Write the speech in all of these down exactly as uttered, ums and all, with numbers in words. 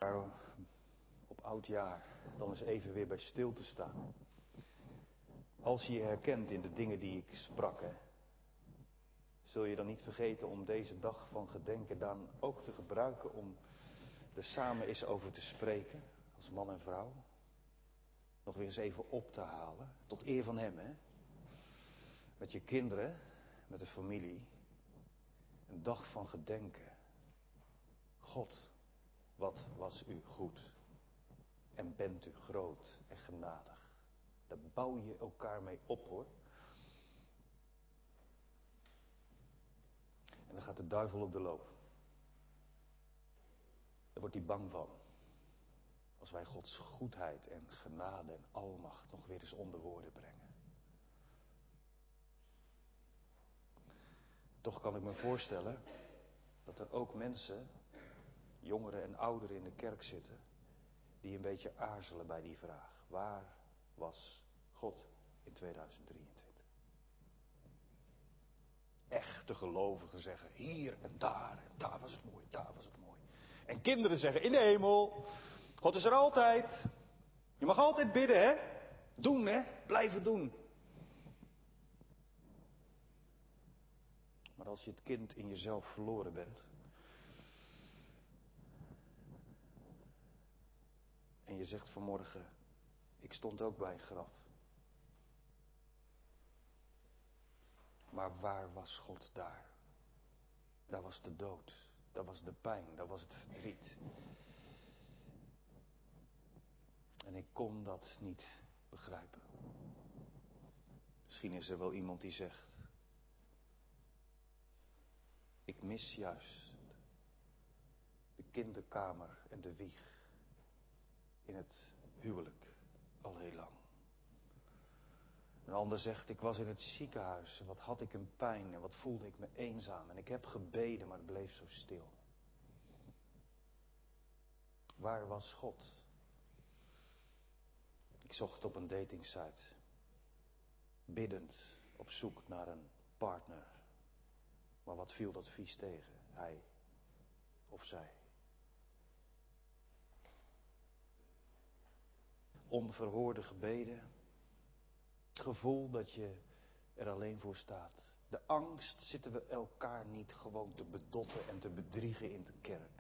op oudjaar dan eens even weer bij stil te staan. Als je je herkent in de dingen die ik sprak, hè, zul je dan niet vergeten om deze dag van gedenken dan ook te gebruiken om er samen eens over te spreken, als man en vrouw. Nog weer eens even op te halen, tot eer van hem, hè. Met je kinderen, met de familie. Een dag van gedenken. God, wat was u goed. En bent u groot en genadig. Daar bouw je elkaar mee op, hoor. En dan gaat de duivel op de loop. Daar wordt hij bang van. Als wij Gods goedheid en genade en almacht nog weer eens onder woorden brengen. Toch kan ik me voorstellen dat er ook mensen, jongeren en ouderen in de kerk zitten, die een beetje aarzelen bij die vraag. Waar was God in tweeduizend drieëntwintig? Echte gelovigen zeggen hier en daar en daar was het mooi, daar was het mooi. En kinderen zeggen in de hemel, God is er altijd. Je mag altijd bidden, hè? Doen, hè? Blijven doen. Maar als je het kind in jezelf verloren bent en je zegt vanmorgen, ik stond ook bij een graf. Maar waar was God daar? Daar was de dood, daar was de pijn, daar was het verdriet. En ik kon dat niet begrijpen. Misschien is er wel iemand die zegt, ik mis juist de kinderkamer en de wieg in het huwelijk al heel lang. Een ander zegt, ik was in het ziekenhuis en wat had ik een pijn en wat voelde ik me eenzaam. En ik heb gebeden, maar het bleef zo stil. Waar was God? Ik zocht op een datingsite, biddend op zoek naar een partner. Maar wat viel dat vies tegen? Hij of zij. Onverhoorde gebeden. Het gevoel dat je er alleen voor staat. De angst, zitten we elkaar niet gewoon te bedotten en te bedriegen in de kerk.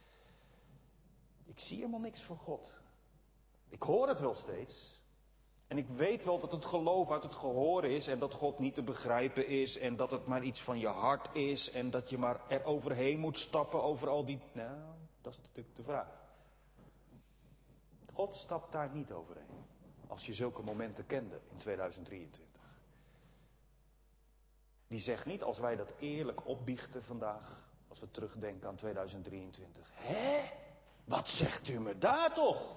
Ik zie helemaal niks van God. Ik hoor het wel steeds. En ik weet wel dat het geloof uit het gehoor is en dat God niet te begrijpen is en dat het maar iets van je hart is en dat je maar er overheen moet stappen over al die... Nou, dat is natuurlijk de vraag. God stapt daar niet overheen. Als je zulke momenten kende in tweeduizend drieëntwintig. Die zegt niet als wij dat eerlijk opbiechten vandaag, als we terugdenken aan tweeduizend drieëntwintig. Hé? Wat zegt u me daar toch?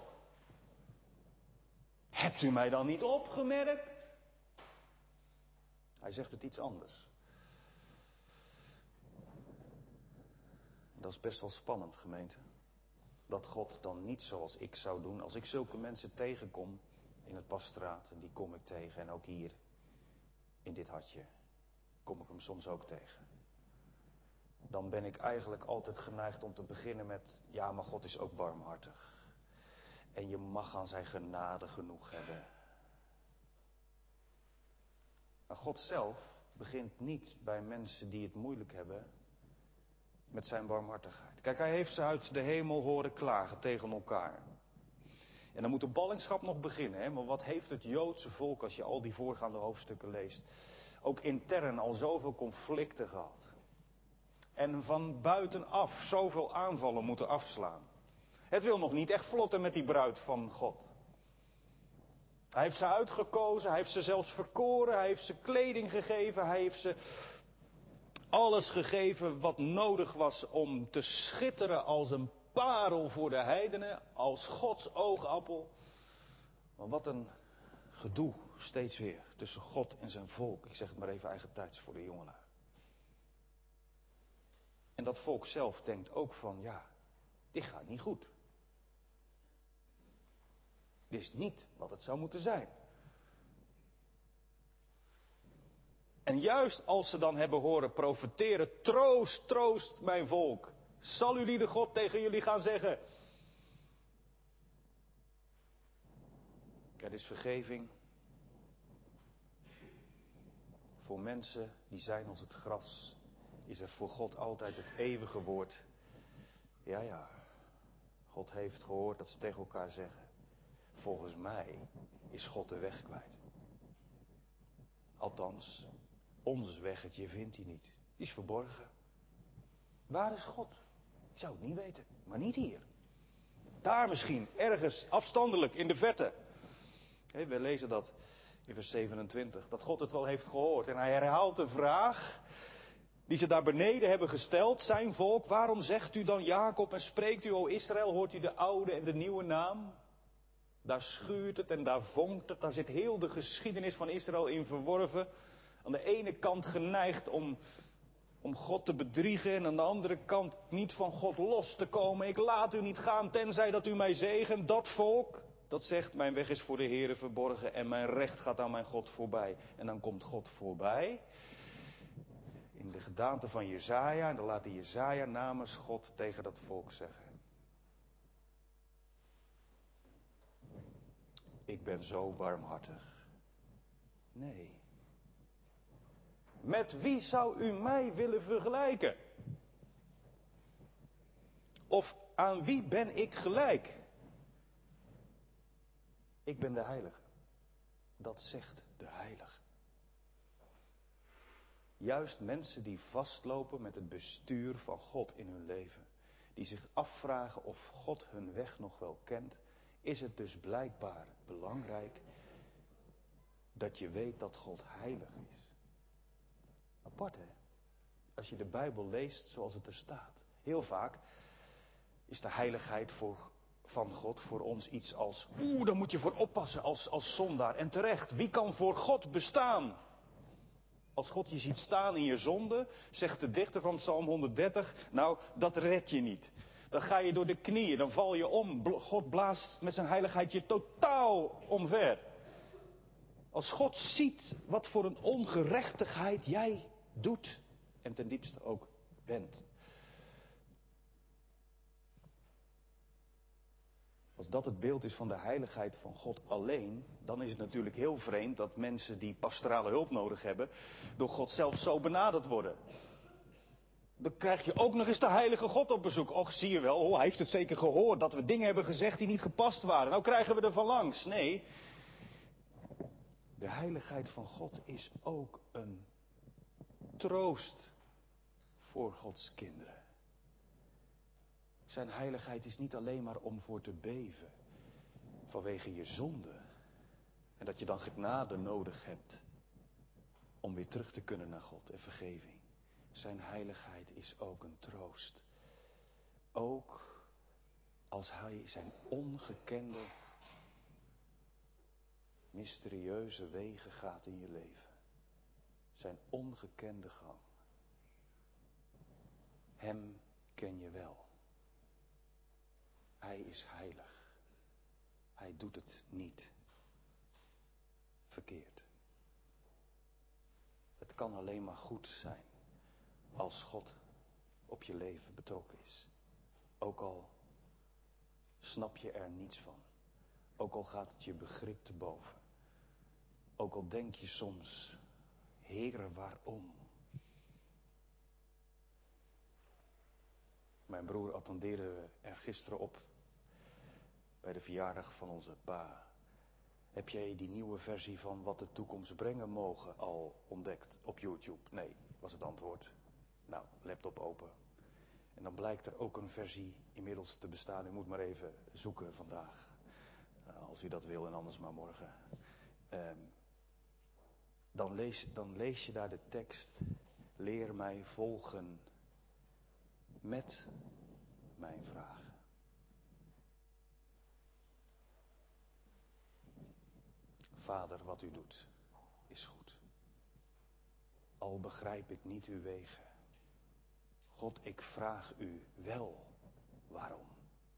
Hebt u mij dan niet opgemerkt? Hij zegt het iets anders. Dat is best wel spannend, gemeente. Dat God dan niet zoals ik zou doen. Als ik zulke mensen tegenkom in het pastoraat, en die kom ik tegen. En ook hier in dit hartje kom ik hem soms ook tegen. Dan ben ik eigenlijk altijd geneigd om te beginnen met, ja, maar God is ook barmhartig. En je mag aan zijn genade genoeg hebben. Maar God zelf begint niet bij mensen die het moeilijk hebben met zijn barmhartigheid. Kijk, hij heeft ze uit de hemel horen klagen tegen elkaar. En dan moet de ballingschap nog beginnen. Hè? Maar wat heeft het Joodse volk, als je al die voorgaande hoofdstukken leest, ook intern al zoveel conflicten gehad. En van buitenaf zoveel aanvallen moeten afslaan. Het wil nog niet echt vlotten met die bruid van God. Hij heeft ze uitgekozen, hij heeft ze zelfs verkoren, hij heeft ze kleding gegeven, hij heeft ze alles gegeven wat nodig was om te schitteren als een parel voor de heidenen, als Gods oogappel. Maar wat een gedoe steeds weer tussen God en zijn volk. Ik zeg het maar even eigentijds voor de jongelui. En dat volk zelf denkt ook van, ja, dit gaat niet goed. Dit is niet wat het zou moeten zijn. En juist als ze dan hebben horen profeteren, troost, troost mijn volk. Zal jullie de God tegen jullie gaan zeggen? Er is vergeving voor mensen die zijn als het gras. Is er voor God altijd het eeuwige woord. Ja, ja. God heeft gehoord dat ze tegen elkaar zeggen. Volgens mij is God de weg kwijt. Althans, ons weggetje vindt hij niet. Die is verborgen. Waar is God? Ik zou het niet weten, maar niet hier. Daar misschien, ergens, afstandelijk, in de verte. Hey, we lezen dat in vers zevenentwintig, dat God het wel heeft gehoord. En hij herhaalt de vraag die ze daar beneden hebben gesteld, zijn volk. Waarom zegt u dan Jacob en spreekt u, o Israël, hoort u de oude en de nieuwe naam? Daar schuurt het en daar vonkt het. Daar zit heel de geschiedenis van Israël in verworven. Aan de ene kant geneigd om, om God te bedriegen. En aan de andere kant niet van God los te komen. Ik laat u niet gaan tenzij dat u mij zegent. Dat volk, dat zegt mijn weg is voor de Heere verborgen. En mijn recht gaat aan mijn God voorbij. En dan komt God voorbij. In de gedaante van Jesaja. En dan laat de Jesaja namens God tegen dat volk zeggen. Ik ben zo barmhartig. Nee. Met wie zou u mij willen vergelijken? Of aan wie ben ik gelijk? Ik ben de heilige. Dat zegt de heilige. Juist mensen die vastlopen met het bestuur van God in hun leven. Die zich afvragen of God hun weg nog wel kent. Is het dus blijkbaar belangrijk dat je weet dat God heilig is. Apart, hè? Als je de Bijbel leest zoals het er staat. Heel vaak is de heiligheid voor, van God voor ons iets als... Oeh, daar moet je voor oppassen als, als zondaar. En terecht, wie kan voor God bestaan? Als God je ziet staan in je zonde, zegt de dichter van Psalm honderddertig... Nou, dat red je niet. Dan ga je door de knieën, dan val je om. God blaast met zijn heiligheid je totaal omver. Als God ziet wat voor een ongerechtigheid jij doet en ten diepste ook bent. Als dat het beeld is van de heiligheid van God alleen, dan is het natuurlijk heel vreemd dat mensen die pastorale hulp nodig hebben, door God zelf zo benaderd worden. Dan krijg je ook nog eens de heilige God op bezoek. Och, zie je wel, oh, hij heeft het zeker gehoord dat we dingen hebben gezegd die niet gepast waren. Nou krijgen we er van langs. Nee, de heiligheid van God is ook een troost voor Gods kinderen. Zijn heiligheid is niet alleen maar om voor te beven vanwege je zonde. En dat je dan genade nodig hebt om weer terug te kunnen naar God en vergeving. Zijn heiligheid is ook een troost. Ook als hij zijn ongekende, mysterieuze wegen gaat in je leven. Zijn ongekende gang. Hem ken je wel. Hij is heilig. Hij doet het niet verkeerd. Het kan alleen maar goed zijn als God op je leven betrokken is. Ook al snap je er niets van. Ook al gaat het je begrip te boven. Ook al denk je soms, Heere, waarom? Mijn broer attendeerde er gisteren op bij de verjaardag van onze pa. Heb jij die nieuwe versie van Wat de toekomst brengen mogen al ontdekt op YouTube? Nee, was het antwoord. Nou, laptop open. En dan blijkt er ook een versie inmiddels te bestaan. U moet maar even zoeken vandaag. Uh, als u dat wil en anders maar morgen. Uh, dan, lees, dan lees je daar de tekst. Leer mij volgen met mijn vragen. Vader, wat u doet is goed. Al begrijp ik niet uw wegen. God, ik vraag u wel waarom.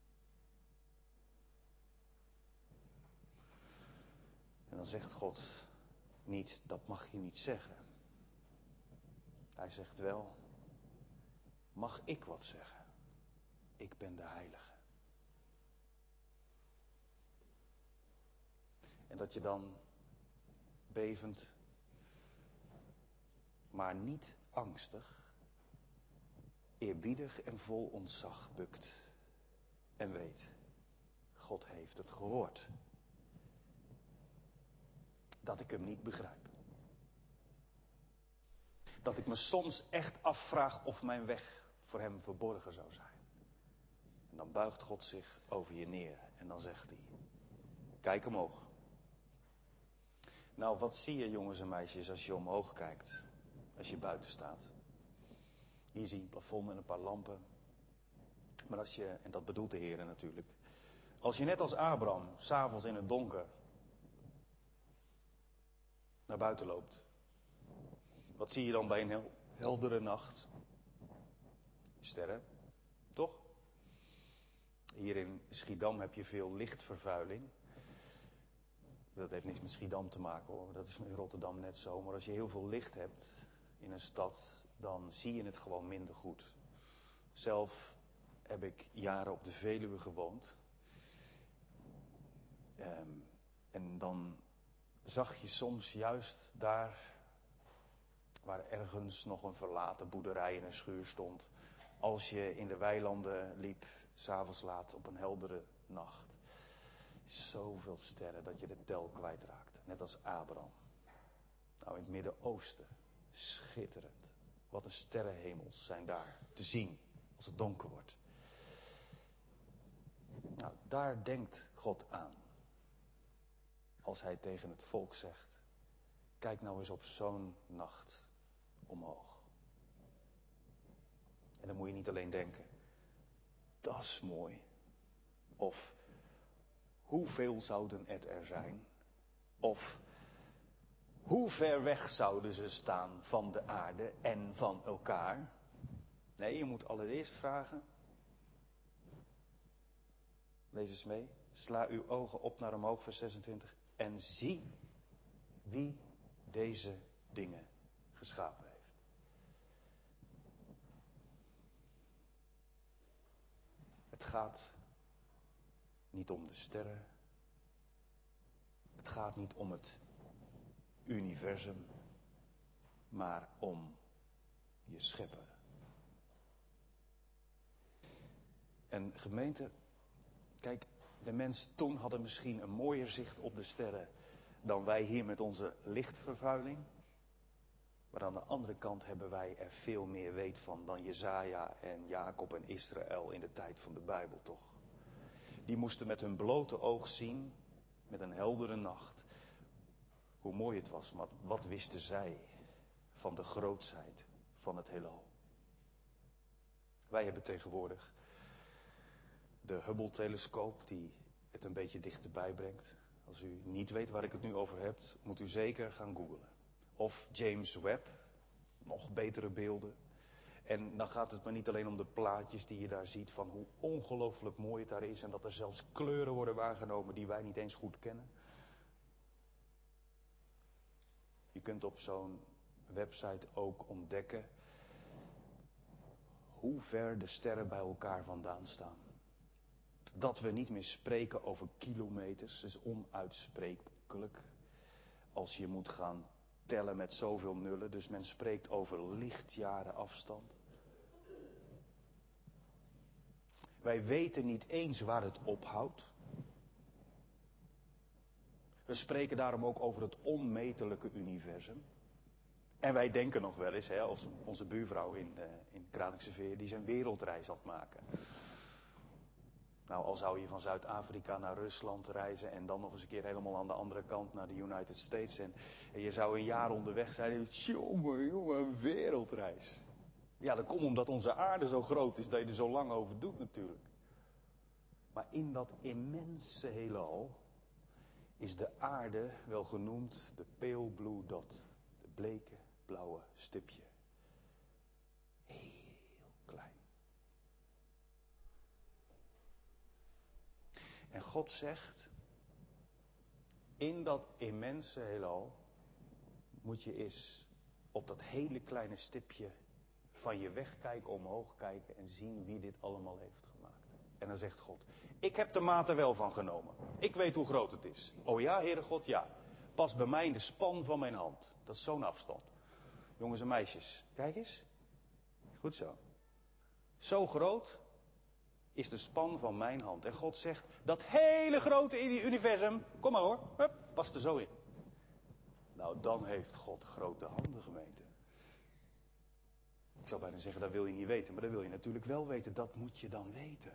En dan zegt God niet, dat mag je niet zeggen. Hij zegt wel, mag ik wat zeggen? Ik ben de heilige. En En dat je dan bevend, maar niet angstig, eerbiedig en vol ontzag bukt. En weet, God heeft het gehoord. Dat ik hem niet begrijp. Dat ik me soms echt afvraag of mijn weg voor hem verborgen zou zijn. En dan buigt God zich over je neer en dan zegt hij, kijk omhoog. Nou, wat zie je jongens en meisjes als je omhoog kijkt, als je buiten staat? Hier zie je een plafond en een paar lampen. Maar als je, en dat bedoelt de Heer natuurlijk, als je net als Abraham, 's avonds in het donker, naar buiten loopt. Wat zie je dan bij een hel- heldere nacht? Sterren, toch? Hier in Schiedam heb je veel lichtvervuiling. Dat heeft niks met Schiedam te maken hoor, dat is in Rotterdam net zo. Maar als je heel veel licht hebt in een stad, dan zie je het gewoon minder goed. Zelf heb ik jaren op de Veluwe gewoond. Um, en dan zag je soms juist daar, waar ergens nog een verlaten boerderij en een schuur stond, als je in de weilanden liep, 's avonds laat op een heldere nacht. Zoveel sterren dat je de tel kwijtraakte. Net als Abraham. Nou, in het Midden-Oosten. Schitterend. Wat een sterrenhemels zijn daar te zien als het donker wordt. Nou, daar denkt God aan. Als hij tegen het volk zegt, kijk nou eens op zo'n nacht omhoog. En dan moet je niet alleen denken, dat is mooi. Of, hoeveel zouden het er zijn? Of, hoe ver weg zouden ze staan van de aarde en van elkaar? Nee, je moet allereerst vragen. Lees eens mee. Sla uw ogen op naar omhoog, vers zesentwintig. En zie wie deze dingen geschapen heeft. Het gaat niet om de sterren. Het gaat niet om het universum. Maar om je schepper. En gemeente, kijk, de mensen toen hadden misschien een mooier zicht op de sterren dan wij hier met onze lichtvervuiling. Maar aan de andere kant hebben wij er veel meer weet van dan Jesaja en Jacob en Israël in de tijd van de Bijbel, toch? Die moesten met hun blote oog zien, met een heldere nacht, hoe mooi het was. Maar wat wisten zij van de grootsheid van het heelal? Wij hebben tegenwoordig de Hubble-telescoop die het een beetje dichterbij brengt. Als u niet weet waar ik het nu over heb, moet u zeker gaan googlen. Of James Webb, nog betere beelden. En dan gaat het maar niet alleen om de plaatjes die je daar ziet van hoe ongelooflijk mooi het daar is. En dat er zelfs kleuren worden waargenomen die wij niet eens goed kennen. Je kunt op zo'n website ook ontdekken hoe ver de sterren bij elkaar vandaan staan. Dat we niet meer spreken over kilometers, is onuitsprekelijk. Als je moet gaan tellen met zoveel nullen, dus men spreekt over lichtjaren afstand. Wij weten niet eens waar het ophoudt. We spreken daarom ook over het onmetelijke universum. En wij denken nog wel eens, hè, als onze buurvrouw in, uh, in Kralingse Veer, die zijn wereldreis aan het maken. Nou, al zou je van Zuid-Afrika naar Rusland reizen en dan nog eens een keer helemaal aan de andere kant naar de United States. En, en je zou een jaar onderweg zijn en jongen, jongen, een wereldreis. Ja, dat komt omdat onze aarde zo groot is dat je er zo lang over doet natuurlijk. Maar in dat immense heelal is de aarde wel genoemd de pale blue dot. De bleke blauwe stipje. Heel klein. En God zegt, in dat immense heelal moet je eens op dat hele kleine stipje van je weg kijken, omhoog kijken en zien wie dit allemaal heeft gemaakt. En dan zegt God, ik heb de maat er wel van genomen. Ik weet hoe groot het is. Oh ja, Heere God, ja. Pas bij mij in de span van mijn hand. Dat is zo'n afstand. Jongens en meisjes, kijk eens. Goed zo. Zo groot is de span van mijn hand. En God zegt, dat hele grote universum, kom maar hoor, hup, past er zo in. Nou, dan heeft God grote handen, gemeente. Ik zou bijna zeggen, dat wil je niet weten, maar dat wil je natuurlijk wel weten. Dat moet je dan weten.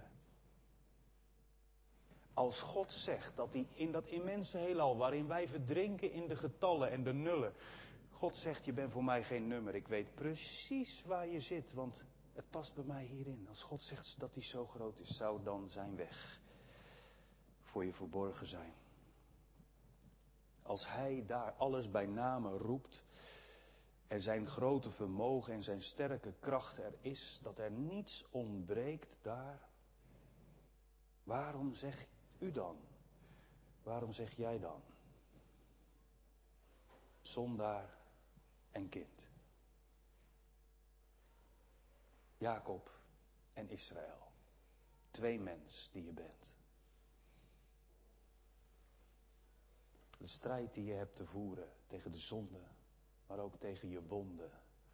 Als God zegt dat hij in dat immense heelal, waarin wij verdrinken in de getallen en de nullen. God zegt, je bent voor mij geen nummer. Ik weet precies waar je zit, want het past bij mij hierin. Als God zegt dat hij zo groot is, zou dan zijn weg voor je verborgen zijn. Als hij daar alles bij name roept en zijn grote vermogen en zijn sterke kracht er is, dat er niets ontbreekt daar. Waarom zegt u dan? Waarom zeg jij dan? Zondaar en kind. Jacob en Israël. Twee mens die je bent. De strijd die je hebt te voeren tegen de zonde, maar ook tegen je wonden.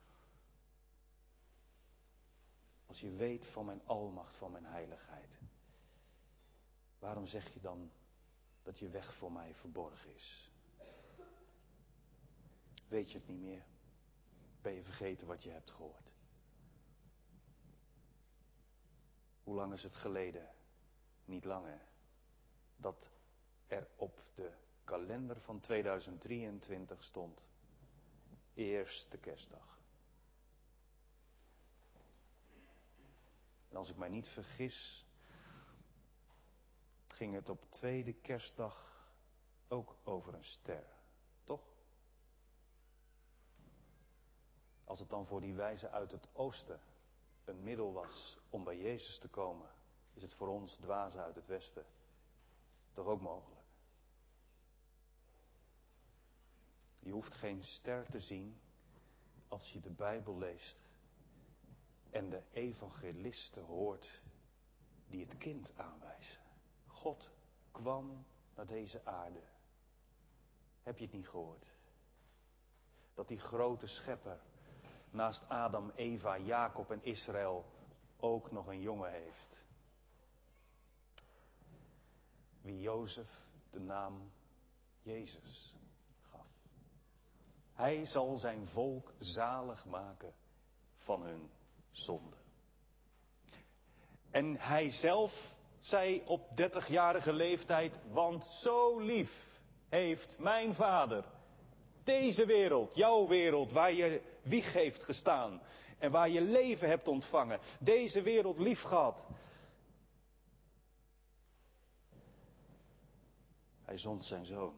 Als je weet van mijn almacht, van mijn heiligheid. Waarom zeg je dan dat je weg voor mij verborgen is? Weet je het niet meer? Ben je vergeten wat je hebt gehoord? Hoe lang is het geleden? Niet lang, hè? Dat er op de kalender van tweeduizend drieëntwintig stond. Eerste kerstdag. En als ik mij niet vergis, ging het op tweede kerstdag ook over een ster. Toch? Als het dan voor die wijzen uit het oosten een middel was om bij Jezus te komen, is het voor ons dwazen uit het westen toch ook mogelijk. Je hoeft geen ster te zien als je de Bijbel leest en de evangelisten hoort die het kind aanwijzen. God kwam naar deze aarde. Heb je het niet gehoord? Dat die grote schepper naast Adam, Eva, Jacob en Israël ook nog een jongen heeft. Wie Jozef de naam Jezus gaf. Hij zal zijn volk zalig maken van hun zonde. En hij zelf zei op dertigjarige leeftijd, want zo lief heeft mijn vader deze wereld, jouw wereld, waar je wieg heeft gestaan en waar je leven hebt ontvangen, deze wereld lief gehad. Hij zond zijn zoon,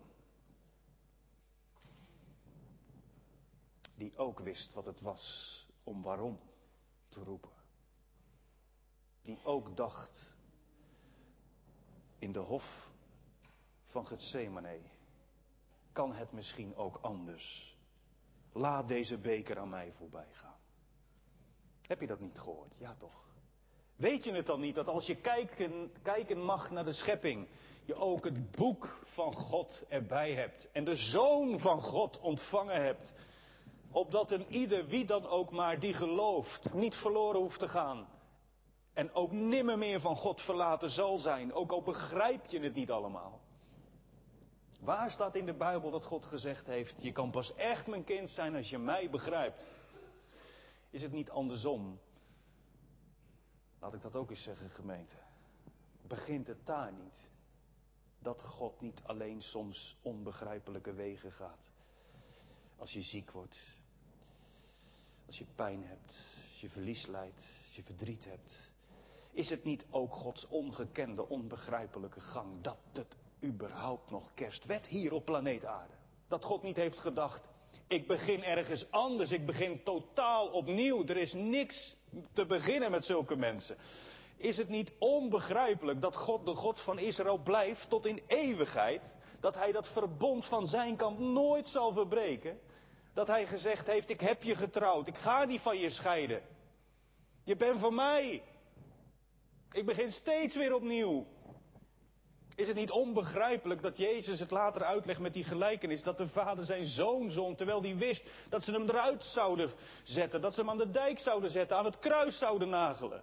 die ook wist wat het was om waarom te roepen. Die ook dacht in de hof van Getsemane, kan het misschien ook anders? Laat deze beker aan mij voorbij gaan. Heb je dat niet gehoord? Ja toch? Weet je het dan niet dat als je kijken, kijken mag naar de schepping, je ook het boek van God erbij hebt en de Zoon van God ontvangen hebt, opdat een ieder wie dan ook maar die gelooft niet verloren hoeft te gaan en ook nimmer meer van God verlaten zal zijn, ook al begrijp je het niet allemaal. Waar staat in de Bijbel dat God gezegd heeft, je kan pas echt mijn kind zijn als je mij begrijpt? Is het niet andersom? Laat ik dat ook eens zeggen, gemeente. Begint het daar niet? Dat God niet alleen soms onbegrijpelijke wegen gaat. Als je ziek wordt. Als je pijn hebt. Als je verlies lijdt. Als je verdriet hebt. Is het niet ook Gods ongekende, onbegrijpelijke gang dat het überhaupt nog kerst werd hier op planeet aarde? Dat God niet heeft gedacht, ik begin ergens anders, ik begin totaal opnieuw. Er is niks te beginnen met zulke mensen. Is het niet onbegrijpelijk dat God de God van Israël blijft tot in eeuwigheid? Dat hij dat verbond van zijn kant nooit zal verbreken? Dat hij gezegd heeft, ik heb je getrouwd, ik ga niet van je scheiden. Je bent van mij. Ik begin steeds weer opnieuw. Is het niet onbegrijpelijk dat Jezus het later uitlegt met die gelijkenis, dat de vader zijn zoon zond, terwijl hij wist dat ze hem eruit zouden zetten, dat ze hem aan de dijk zouden zetten, aan het kruis zouden nagelen.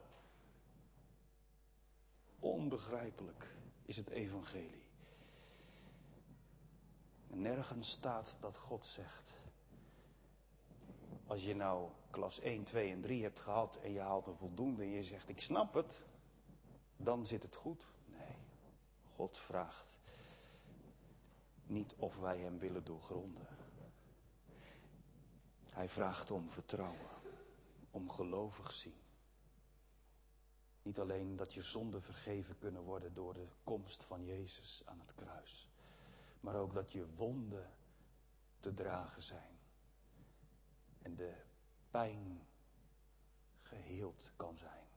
Onbegrijpelijk is het evangelie. Nergens staat dat God zegt: als je nou klas één, twee en drie hebt gehad en je haalt een voldoende en je zegt ik snap het, dan zit het goed. Nee, God vraagt niet of wij hem willen doorgronden. Hij vraagt om vertrouwen, om gelovig zien. Niet alleen dat je zonden vergeven kunnen worden door de komst van Jezus aan het kruis, maar ook dat je wonden te dragen zijn en de pijn geheeld kan zijn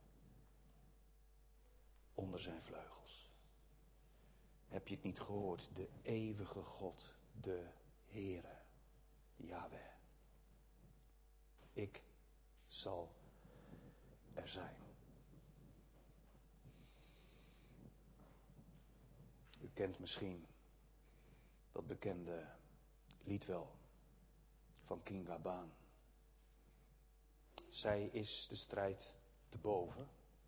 onder zijn vleugels. Heb je het niet gehoord? De eeuwige God, de Heere, Yahweh. Ik zal er zijn. U kent misschien dat bekende lied wel van King Gabaan. Zij is de strijd te boven.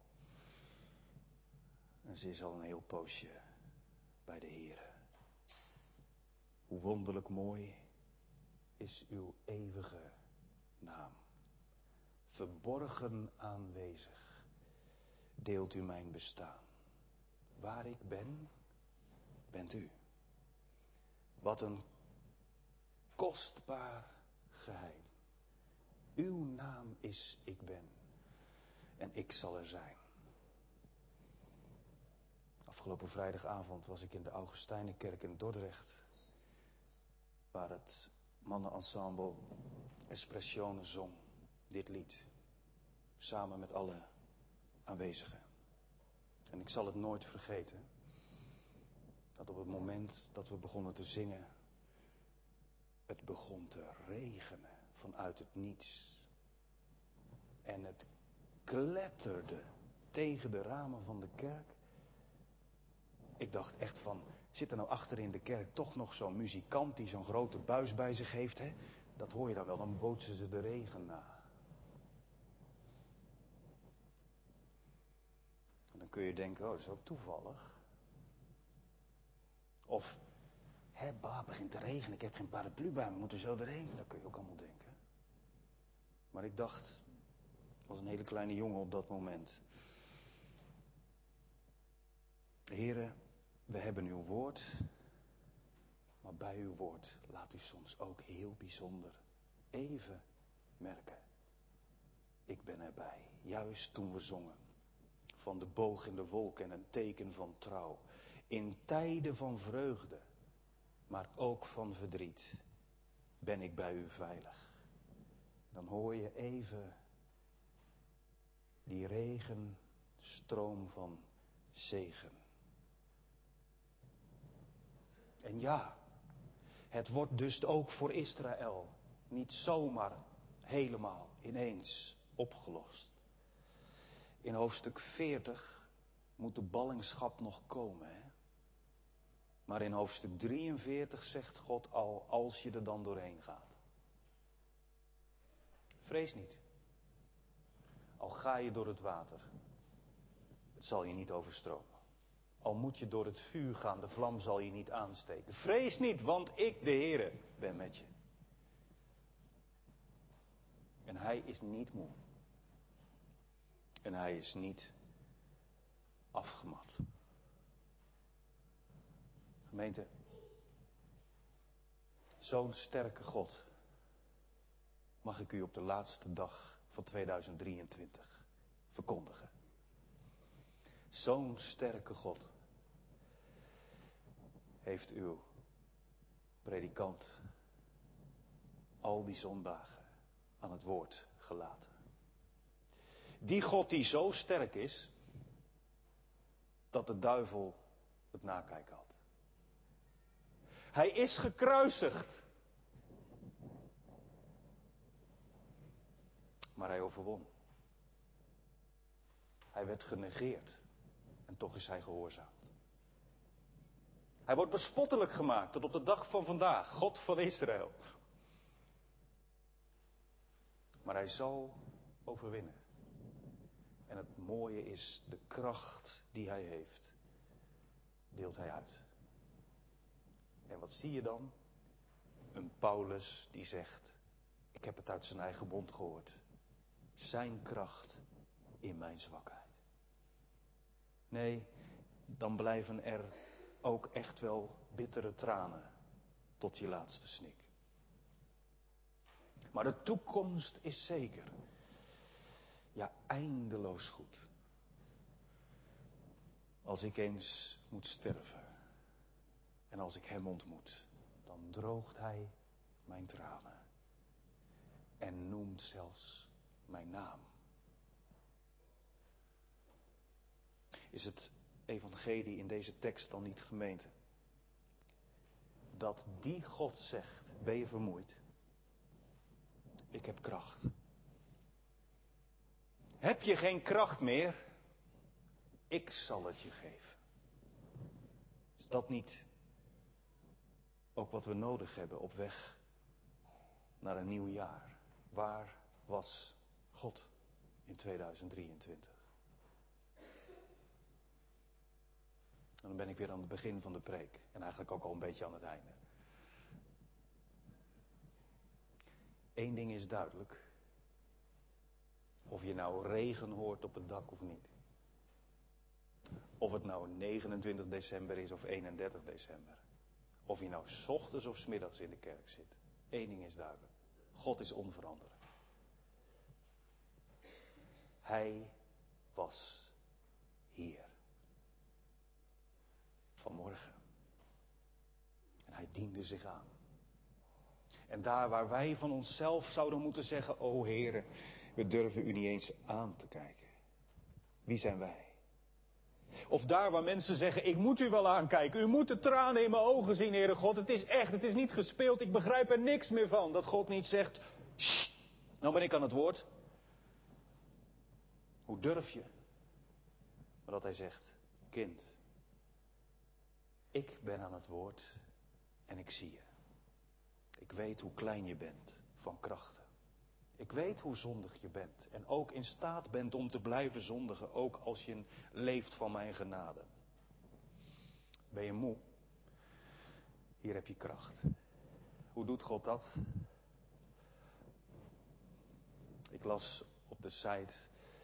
En ze is al een heel poosje bij de Heere. Hoe wonderlijk mooi is uw eeuwige naam. Verborgen aanwezig deelt u mijn bestaan. Waar ik ben, bent u. Wat een kostbaar geheim. Uw naam is ik ben. En ik zal er zijn. Afgelopen vrijdagavond was ik in de Augustijnenkerk in Dordrecht, waar het mannenensemble Espressione zong dit lied, samen met alle aanwezigen. En ik zal het nooit vergeten, dat op het moment dat we begonnen te zingen, het begon te regenen vanuit het niets. En het kletterde tegen de ramen van de kerk. Ik dacht echt van, zit er nou achter in de kerk toch nog zo'n muzikant die zo'n grote buis bij zich heeft, hè? Dat hoor je dan wel, dan bootsen ze de regen na. En dan kun je denken, oh, dat is ook toevallig. Of, hè, bah, het begint te regenen, ik heb geen paraplu bij me, moeten we zo erheen? Dat kun je ook allemaal denken. Maar ik dacht, ik was een hele kleine jongen op dat moment. Heren, we hebben uw woord, maar bij uw woord laat u soms ook heel bijzonder even merken. Ik ben erbij, juist toen we zongen. Van de boog in de wolk en een teken van trouw. In tijden van vreugde, maar ook van verdriet, ben ik bij u veilig. Dan hoor je even die regenstroom van zegen. En ja, het wordt dus ook voor Israël niet zomaar helemaal ineens opgelost. In hoofdstuk veertig moet de ballingschap nog komen. Hè? Maar in hoofdstuk drieënveertig zegt God al, als je er dan doorheen gaat. Vrees niet. Al ga je door het water, het zal je niet overstromen. Al moet je door het vuur gaan, de vlam zal je niet aansteken. Vrees niet, want ik, de Heere, ben met je. En hij is niet moe. En hij is niet afgemat. Gemeente, zo'n sterke God mag ik u op de laatste dag van tweeduizend drieëntwintig verkondigen. Zo'n sterke God heeft uw predikant al die zondagen aan het woord gelaten. Die God die zo sterk is, dat de duivel het nakijken had. Hij is gekruisigd. Maar hij overwon. Hij werd genegeerd. En toch is hij gehoorzaamd. Hij wordt bespottelijk gemaakt tot op de dag van vandaag. God van Israël. Maar hij zal overwinnen. En het mooie is, de kracht die hij heeft, deelt hij uit. En wat zie je dan? Een Paulus die zegt, ik heb het uit zijn eigen mond gehoord. Zijn kracht in mijn zwakheid. Nee, dan blijven er ook echt wel bittere tranen tot je laatste snik. Maar de toekomst is zeker. Ja, eindeloos goed. Als ik eens moet sterven en als ik hem ontmoet, dan droogt hij mijn tranen en noemt zelfs mijn naam. Is het evangelie in deze tekst dan niet gemeente? Dat die God zegt, ben je vermoeid? Ik heb kracht. Heb je geen kracht meer? Ik zal het je geven. Is dat niet ook wat we nodig hebben op weg naar een nieuw jaar? Waar was God in tweeduizend drieëntwintig? En dan ben ik weer aan het begin van de preek. En eigenlijk ook al een beetje aan het einde. Eén ding is duidelijk. Of je nou regen hoort op het dak of niet. Of het nou negenentwintig december is of eenendertig december. Of je nou 's ochtends of 's middags in de kerk zit. Eén ding is duidelijk. God is onveranderlijk. Hij was hier. Vanmorgen. En hij diende zich aan. En daar waar wij van onszelf zouden moeten zeggen, o Heere, we durven u niet eens aan te kijken. Wie zijn wij? Of daar waar mensen zeggen, ik moet u wel aankijken. U moet de tranen in mijn ogen zien, Heere God. Het is echt, het is niet gespeeld. Ik begrijp er niks meer van. Dat God niet zegt, sst, nou ben ik aan het woord. Hoe durf je? Maar dat hij zegt, kind, ik ben aan het woord en ik zie je. Ik weet hoe klein je bent van krachten. Ik weet hoe zondig je bent. En ook in staat bent om te blijven zondigen. Ook als je leeft van mijn genade. Ben je moe? Hier heb je kracht. Hoe doet God dat? Ik las op de site.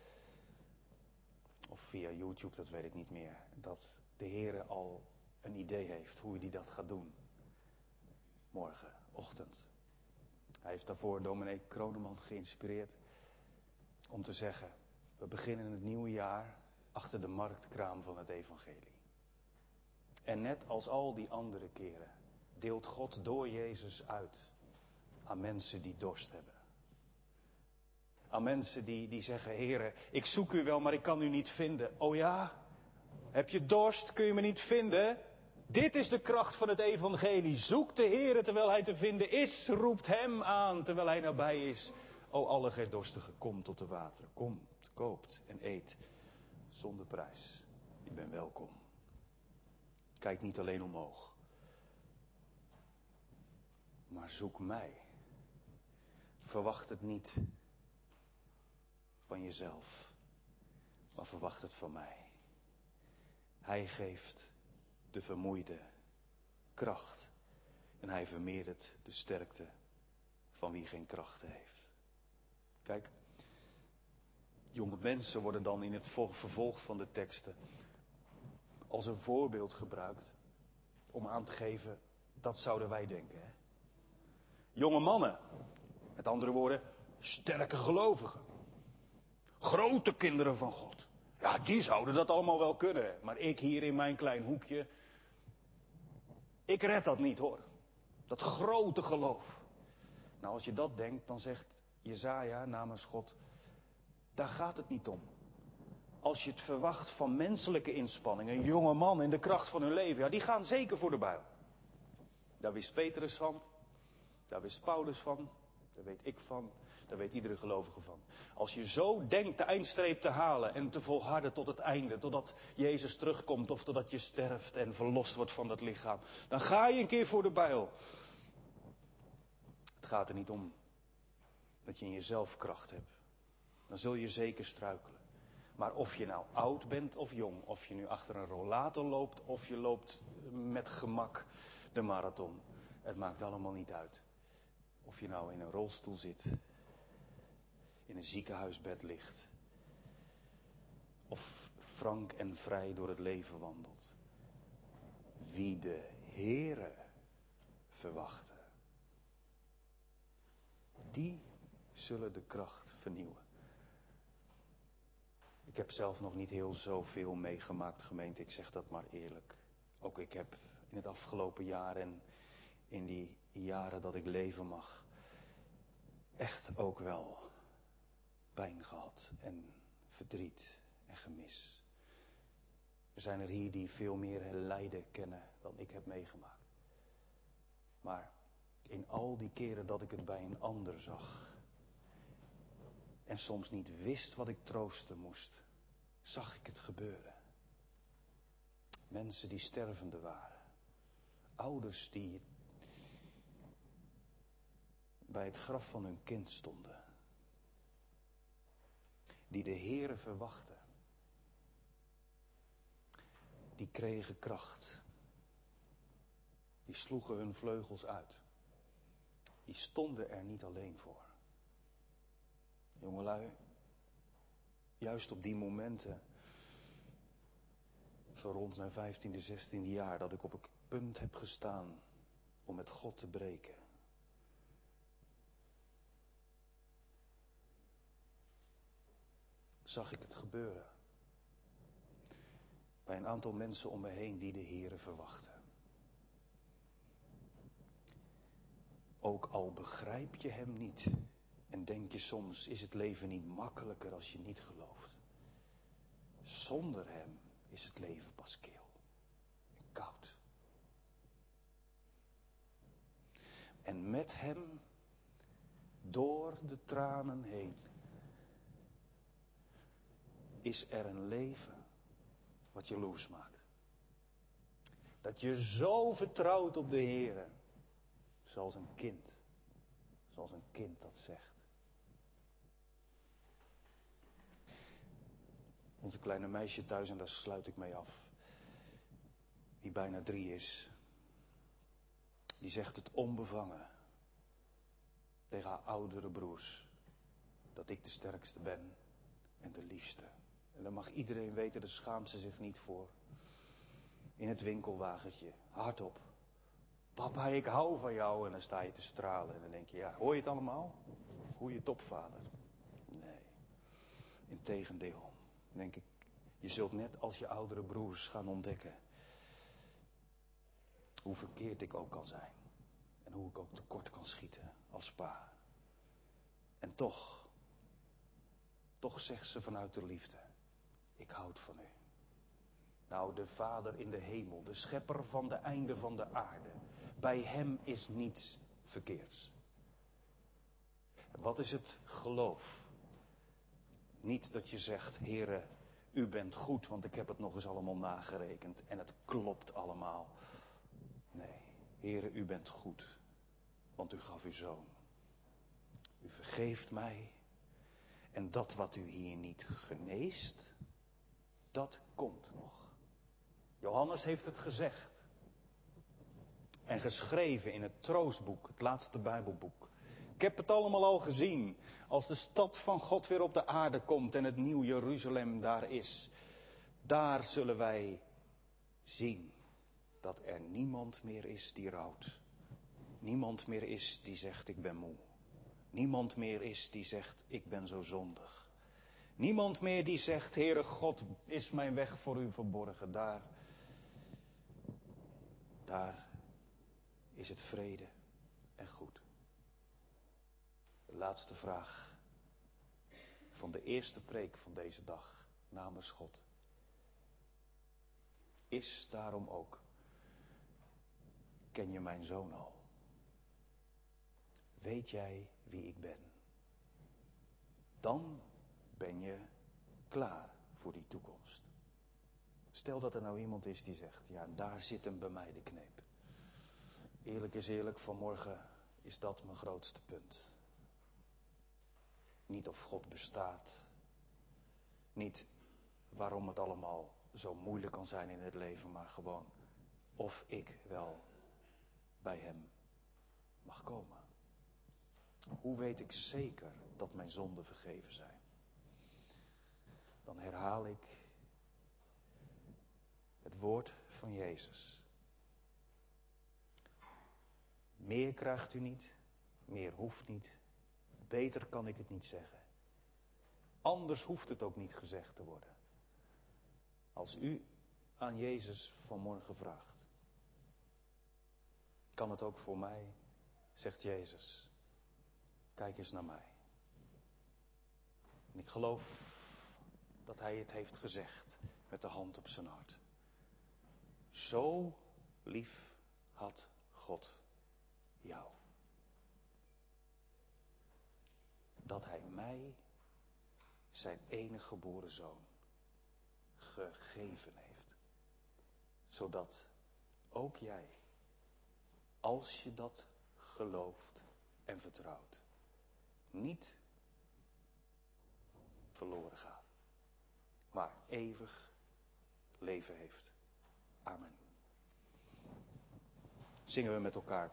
Of via YouTube, dat weet ik niet meer. Dat de Heere al een idee heeft hoe hij dat gaat doen. Morgen, ochtend. Hij heeft daarvoor dominee Kroneman geïnspireerd om te zeggen, we beginnen het nieuwe jaar achter de marktkraam van het evangelie. En net als al die andere keren deelt God door Jezus uit aan mensen die dorst hebben. Aan mensen die, die zeggen, Heere, ik zoek u wel, maar ik kan u niet vinden. Oh ja? Heb je dorst? Kun je me niet vinden? Dit is de kracht van het evangelie. Zoek de Heere terwijl hij te vinden is. Roept hem aan terwijl hij nabij is. O alle gij dorstigen, kom tot de wateren. Kom, koopt en eet. Zonder prijs. Ik ben welkom. Kijk niet alleen omhoog. Maar zoek mij. Verwacht het niet van jezelf. Maar verwacht het van mij. Hij geeft de vermoeide kracht. En hij vermeerdert de sterkte van wie geen krachten heeft. Kijk, jonge mensen worden dan in het vervolg van de teksten als een voorbeeld gebruikt om aan te geven, dat zouden wij denken. Hè? Jonge mannen, met andere woorden, sterke gelovigen. Grote kinderen van God. Ja, die zouden dat allemaal wel kunnen. Maar ik hier in mijn klein hoekje, ik red dat niet hoor. Dat grote geloof. Nou, als je dat denkt, dan zegt Jesaja namens God, daar gaat het niet om. Als je het verwacht van menselijke inspanningen, een jonge man in de kracht van hun leven, ja, die gaan zeker voor de buil. Daar wist Petrus van, daar wist Paulus van, daar weet ik van. Daar weet iedere gelovige van. Als je zo denkt de eindstreep te halen en te volharden tot het einde, totdat Jezus terugkomt of totdat je sterft en verlost wordt van dat lichaam, dan ga je een keer voor de bijl. Het gaat er niet om dat je in jezelf kracht hebt. Dan zul je zeker struikelen. Maar of je nou oud bent of jong, of je nu achter een rollator loopt of je loopt met gemak de marathon. Het maakt allemaal niet uit. Of je nou in een rolstoel zit, in een ziekenhuisbed ligt, of frank en vrij door het leven wandelt. Wie de Heere verwachten, die zullen de kracht vernieuwen. Ik heb zelf nog niet heel zoveel meegemaakt, gemeente, ik zeg dat maar eerlijk. Ook ik heb in het afgelopen jaar en in die jaren dat ik leven mag, echt ook wel pijn gehad en verdriet en gemis. Er zijn er hier die veel meer lijden kennen dan ik heb meegemaakt. Maar in al die keren dat ik het bij een ander zag en soms niet wist wat ik troosten moest, zag ik het gebeuren. Mensen die stervende waren. Ouders die bij het graf van hun kind stonden. Die de Heere verwachten. Die kregen kracht. Die sloegen hun vleugels uit. Die stonden er niet alleen voor. Jongelui, juist op die momenten, zo rond mijn vijftiende, zestiende jaar, dat ik op het punt heb gestaan om met God te breken. Zag ik het gebeuren. Bij een aantal mensen om me heen die de Heere verwachten. Ook al begrijp je hem niet en denk je soms, is het leven niet makkelijker als je niet gelooft. Zonder hem is het leven pas kil en koud. En met hem, door de tranen heen, is er een leven wat jaloers maakt. Dat je zo vertrouwt op de Heere, zoals een kind, zoals een kind dat zegt. Onze kleine meisje thuis, en daar sluit ik mee af, die bijna drie is, die zegt het onbevangen tegen haar oudere broers, dat ik de sterkste ben en de liefste. En dan mag iedereen weten, daar schaamt ze zich niet voor. In het winkelwagentje, hardop. Papa, ik hou van jou. En dan sta je te stralen en dan denk je, ja, hoor je het allemaal? Goeie topvader. Nee, integendeel. Dan denk ik, je zult net als je oudere broers gaan ontdekken hoe verkeerd ik ook kan zijn. En hoe ik ook tekort kan schieten als pa. En toch, toch zegt ze vanuit de liefde, ik houd van u. Nou, de Vader in de hemel, de schepper van de einde van de aarde. Bij hem is niets verkeerds. En wat is het geloof? Niet dat je zegt, Heere, u bent goed, want ik heb het nog eens allemaal nagerekend en het klopt allemaal. Nee, Heere, u bent goed, want u gaf uw zoon. U vergeeft mij en dat wat u hier niet geneest, dat komt nog. Johannes heeft het gezegd en geschreven in het troostboek, het laatste Bijbelboek. Ik heb het allemaal al gezien. Als de stad van God weer op de aarde komt en het nieuw Jeruzalem daar is, daar zullen wij zien dat er niemand meer is die rouwt. Niemand meer is die zegt ik ben moe. Niemand meer is die zegt ik ben zo zondig. Niemand meer die zegt, Heere God, is mijn weg voor u verborgen. Daar, daar is het vrede en goed. De laatste vraag van de eerste preek van deze dag namens God is daarom ook, ken je mijn zoon al? Weet jij wie ik ben? Dan ben je klaar voor die toekomst. Stel dat er nou iemand is die zegt, ja, daar zit hem bij mij de kneep. Eerlijk is eerlijk, vanmorgen is dat mijn grootste punt. Niet of God bestaat. Niet waarom het allemaal zo moeilijk kan zijn in het leven, maar gewoon of ik wel bij hem mag komen. Hoe weet ik zeker dat mijn zonden vergeven zijn? Dan herhaal ik het woord van Jezus. Meer krijgt u niet, meer hoeft niet, beter kan ik het niet zeggen. Anders hoeft het ook niet gezegd te worden. Als u aan Jezus vanmorgen vraagt, kan het ook voor mij, zegt Jezus, kijk eens naar mij. En ik geloof dat hij het heeft gezegd met de hand op zijn hart. Zo lief had God jou. Dat hij mij, zijn enige geboren zoon, gegeven heeft. Zodat ook jij, als je dat gelooft en vertrouwt, niet verloren gaat, maar eeuwig leven heeft. Amen. Zingen we met elkaar.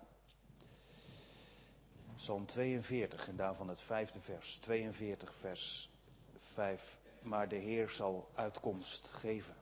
Psalm tweeënveertig en daarvan het vijfde vers. tweeënveertig vers vijf. Maar de Heer zal uitkomst geven.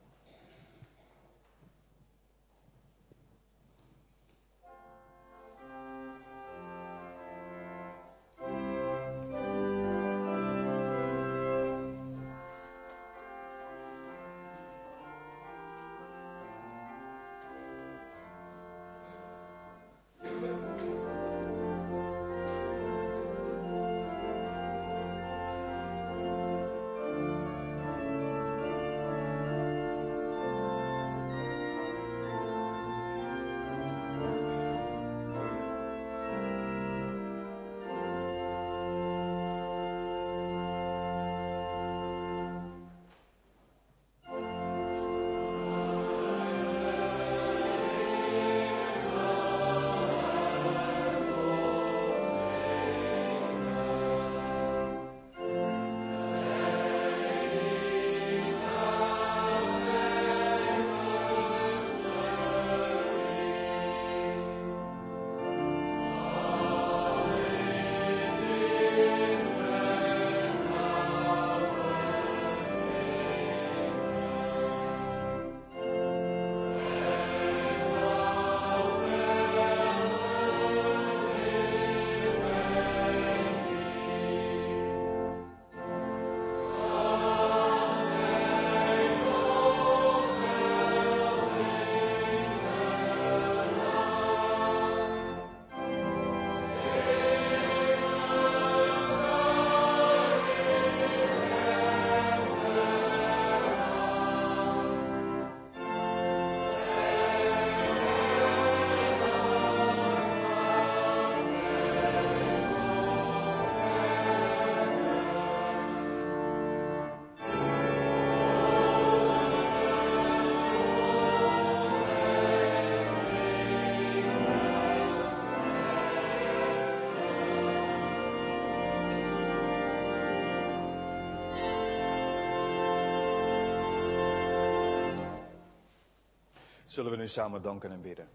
Zullen we nu samen danken en bidden.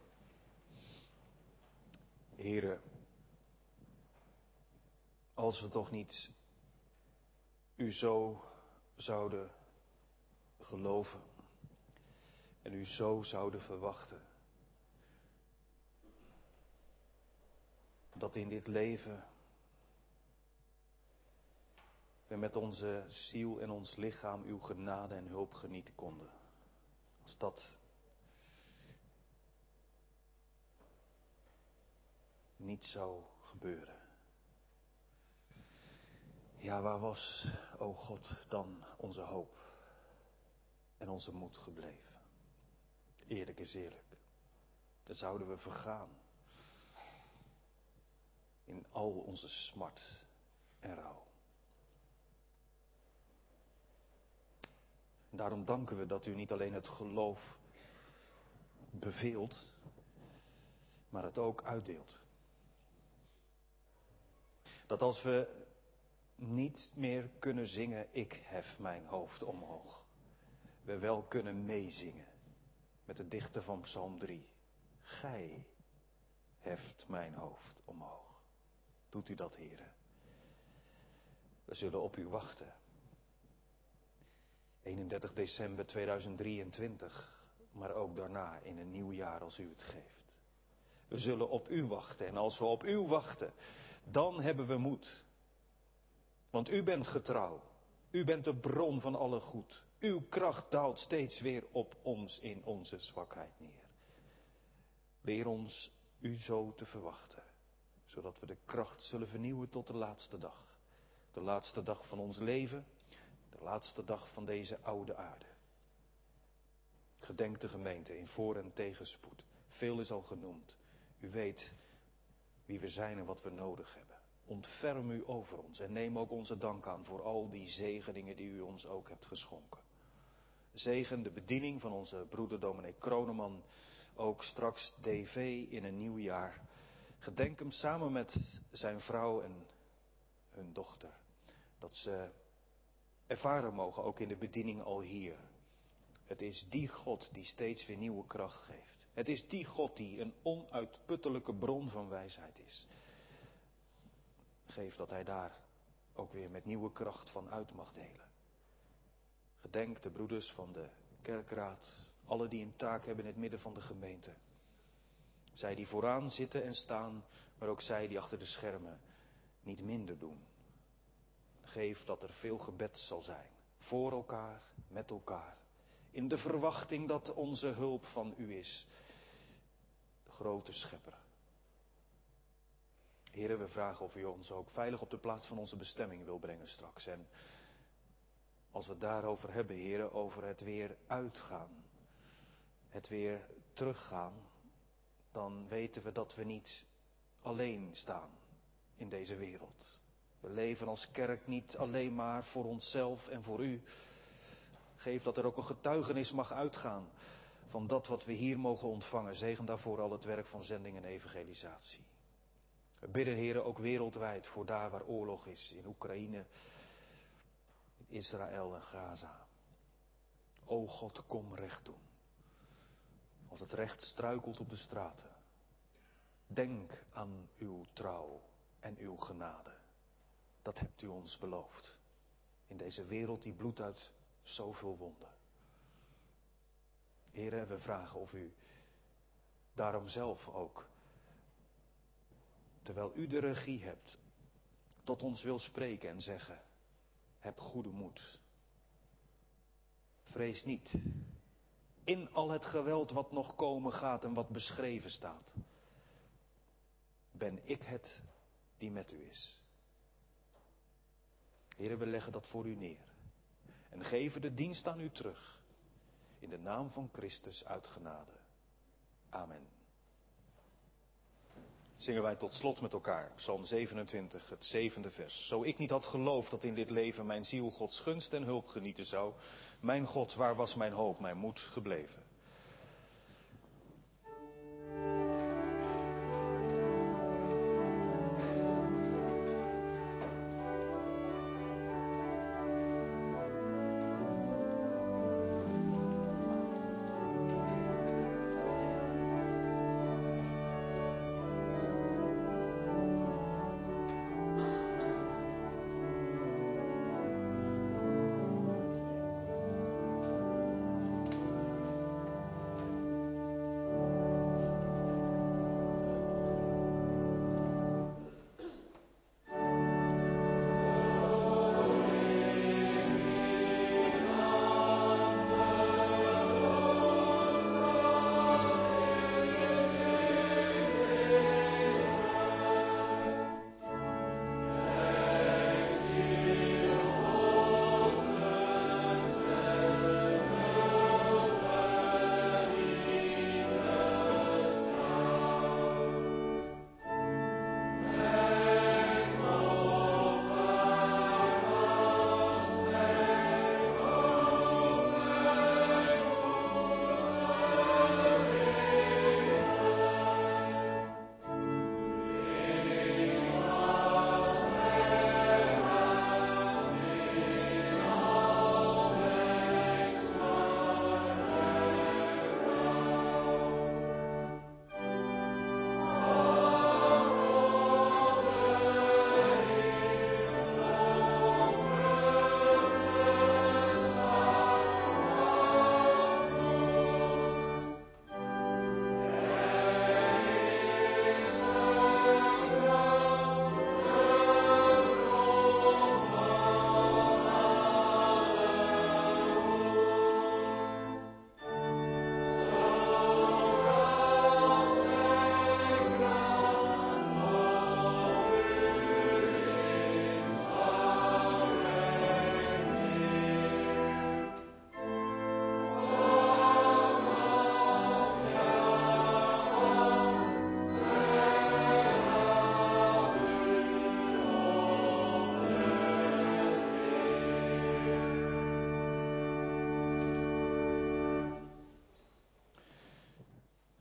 Here, als we toch niet u zo zouden geloven en u zo zouden verwachten, dat in dit leven we met onze ziel en ons lichaam uw genade en hulp genieten konden. Als dat niet zou gebeuren. Ja, waar was, o God, dan onze hoop en onze moed gebleven? Eerlijk is eerlijk. Dan zouden we vergaan in al onze smart en rouw. Daarom danken we dat u niet alleen het geloof beveelt, maar het ook uitdeelt. Dat als we niet meer kunnen zingen, ik hef mijn hoofd omhoog, we wel kunnen meezingen met de dichter van Psalm drie. Gij heft mijn hoofd omhoog. Doet u dat, heren? We zullen op u wachten. eenendertig december tweeduizend drieëntwintig, maar ook daarna in een nieuw jaar als u het geeft. We zullen op u wachten en als we op u wachten, dan hebben we moed. Want u bent getrouw. U bent de bron van alle goed. Uw kracht daalt steeds weer op ons in onze zwakheid neer. Leer ons u zo te verwachten, zodat we de kracht zullen vernieuwen tot de laatste dag. De laatste dag van ons leven, de laatste dag van deze oude aarde. Gedenk de gemeente in voor- en tegenspoed. Veel is al genoemd. U weet wie we zijn en wat we nodig hebben. Ontferm u over ons en neem ook onze dank aan voor al die zegeningen die u ons ook hebt geschonken. Zegen de bediening van onze broeder dominee Kroneman, ook straks D V in een nieuw jaar. Gedenk hem samen met zijn vrouw en hun dochter. Dat ze ervaren mogen, ook in de bediening al hier. Het is die God die steeds weer nieuwe kracht geeft. Het is die God die een onuitputtelijke bron van wijsheid is. Geef dat hij daar ook weer met nieuwe kracht van uit mag delen. Gedenk de broeders van de kerkraad, alle die een taak hebben in het midden van de gemeente. Zij die vooraan zitten en staan, maar ook zij die achter de schermen niet minder doen. Geef dat er veel gebed zal zijn, voor elkaar, met elkaar. In de verwachting dat onze hulp van u is, de grote schepper. Heren, we vragen of u ons ook veilig op de plaats van onze bestemming wil brengen straks. En als we het daarover hebben, heren, over het weer uitgaan, het weer teruggaan, dan weten we dat we niet alleen staan in deze wereld. We leven als kerk niet alleen maar voor onszelf en voor u. Geef dat er ook een getuigenis mag uitgaan van dat wat we hier mogen ontvangen. Zegen daarvoor al het werk van zending en evangelisatie. We bidden, heren, ook wereldwijd voor daar waar oorlog is, in Oekraïne, in Israël en Gaza. O God, kom recht doen. Als het recht struikelt op de straten. Denk aan uw trouw en uw genade. Dat hebt u ons beloofd. In deze wereld die bloedt uit zoveel wonden. Heren, we vragen of u daarom zelf ook, terwijl u de regie hebt, tot ons wil spreken en zeggen: heb goede moed. Vrees niet. In al het geweld wat nog komen gaat en wat beschreven staat, ben ik het die met u is. Heren, we leggen dat voor u neer. En geven de dienst aan u terug. In de naam van Christus uit genade. Amen. Zingen wij tot slot met elkaar, Psalm zevenentwintig, het zevende vers. Zo ik niet had geloofd dat in dit leven mijn ziel Gods gunst en hulp genieten zou. Mijn God, waar was mijn hoop, mijn moed gebleven?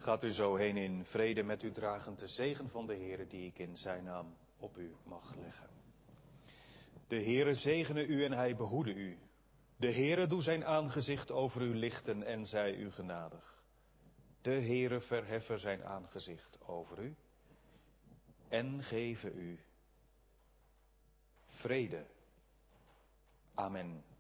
Gaat u zo heen in vrede met u dragend de zegen van de Heere die ik in zijn naam op u mag leggen. De Heere zegene u en hij behoede u. De Heere doe zijn aangezicht over u lichten en zij u genadig. De Heere verheffen zijn aangezicht over u en geven u vrede. Amen.